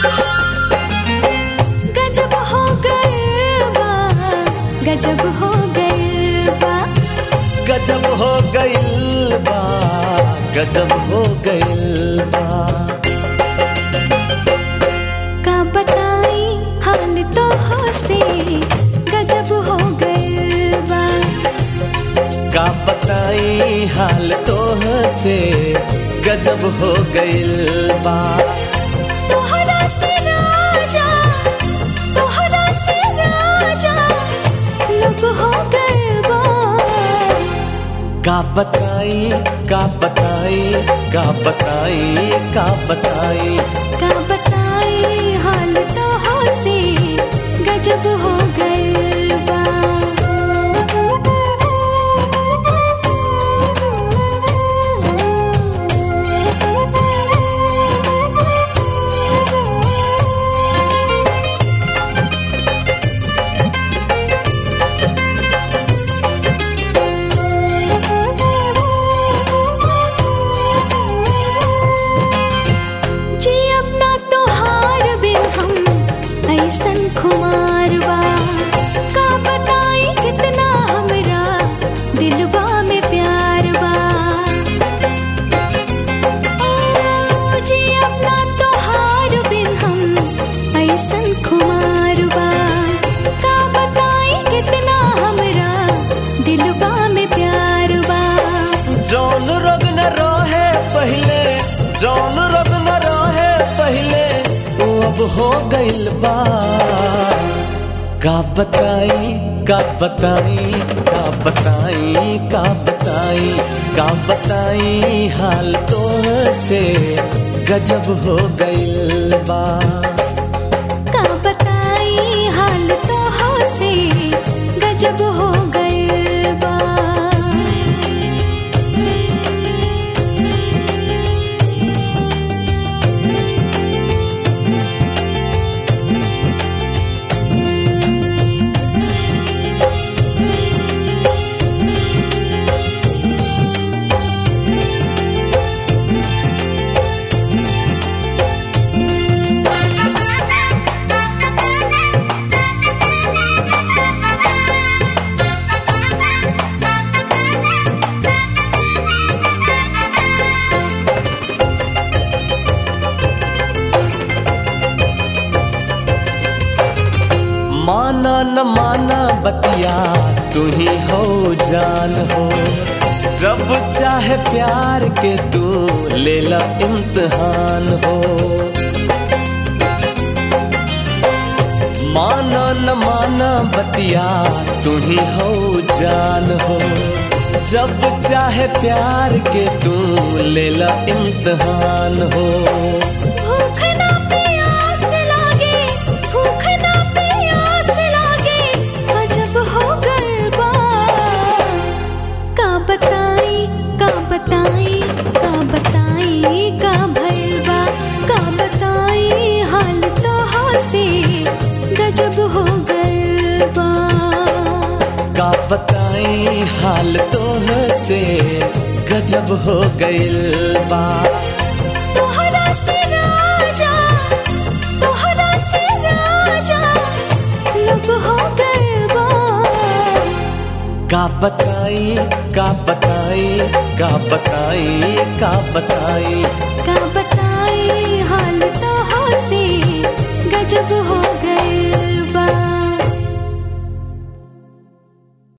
गजब हो गइल बा, गजब हो गइल बा, गजब हो गइल बा, गजब हो गइल बा। का बताई हाल तो हो से गजब हो गइल बा, का बताई हाल तोह से गजब हो गइल बा। तोहरा से राजा, तोहरा से राजा लब हो गइल बा। का बताई, का बताई, का बताई, का बताई, का बताई हाल तो हो से गजब हो गइल बा। ऐसन खुमार बा, का बताई कितना हमरा दिलवा में प्यार बा। ओ जी अपना तोहार बिन हम ऐसन खुमार बा, का बताई कितना हमरा दिलवा में प्यार बा। जौन रोग न रहे पहले, जौन रोग न रहे पहले वो अब हो गइल बा। का बताई, का बताई, का बताई, का बताई, का बताई हाल तोह से गजब हो गइल बा। का बताई हाल तो हो से गजब हो गइल बा। माना न माना बतिया तू ही हो जान हो, जब चाहे प्यार के तू ले ला इम्तिहान हो। माना न माना बतिया तू ही हो जान हो, जब चाहे प्यार के तू ले ला इम्तिहान हो। भूख ना प्यास लागे, भूख ना प्यास लागे गजब हो गइल बा। का बताई, का बताई, का बताई का भइल बा। का बताई हाल तो हो से गजब हो गइल बा। का बताई हाल तोह से गजब हो गइल बा। तोहरा से राजा, तोहरा से राजा लब हो गइल बा। का बताई, का बताई, का बताई, का बताई, का बताई हाल तो हो से गजब हो